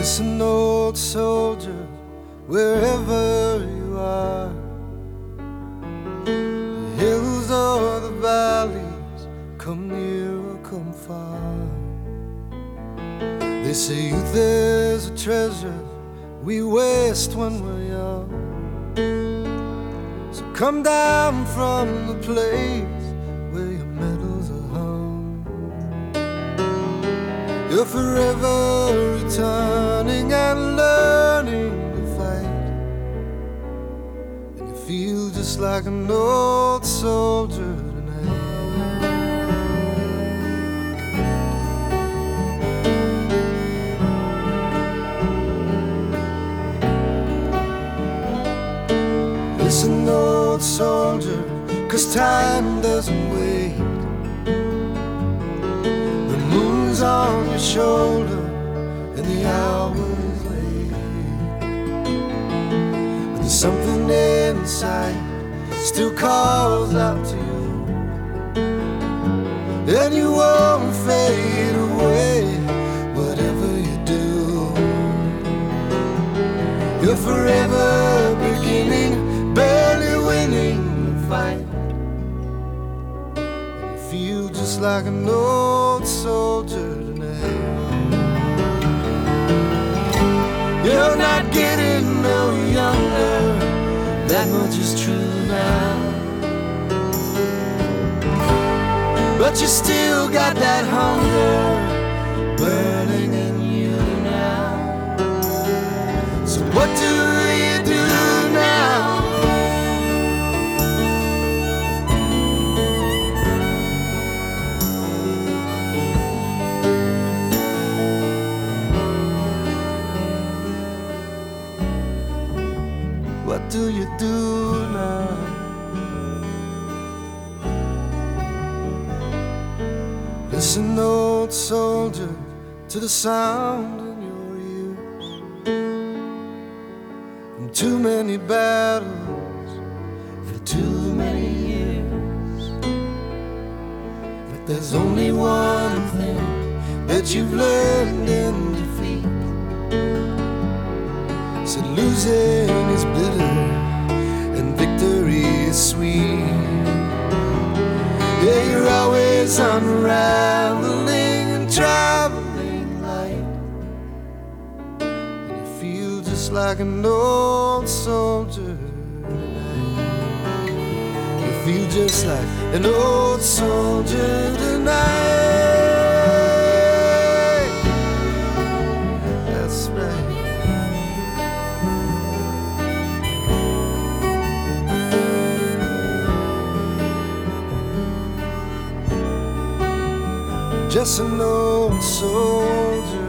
Listen, old soldier, wherever you are, the hills or the valleys, come near or come far. They say youth is a treasure we waste when we're young. So come down from the place where your medals are hung. You're forever returning and learning to fight, and you feel just like an old soldier tonight. Listen, old soldier, 'cause time doesn't wait. The moon's on your shoulder and the hour is late, but there's something inside still calls out to you, and you won't fade away whatever you do. You're forever beginning, barely winning the fight, and you feel just like an old soldier tonight. You're not getting no younger, that much is true now, but you still got that hunger burning in you now. So what do you do now? What do you do now? Listen, old soldier, to the sound in your ears. From too many battles for too many years, but there's only one thing that you've learned in defeat. So losing is bitter and victory is sweet. Yeah, you're always unraveling and traveling light, and you feel just like an old soldier tonight. You feel just like an old soldier tonight. That's right. Just an old soldier.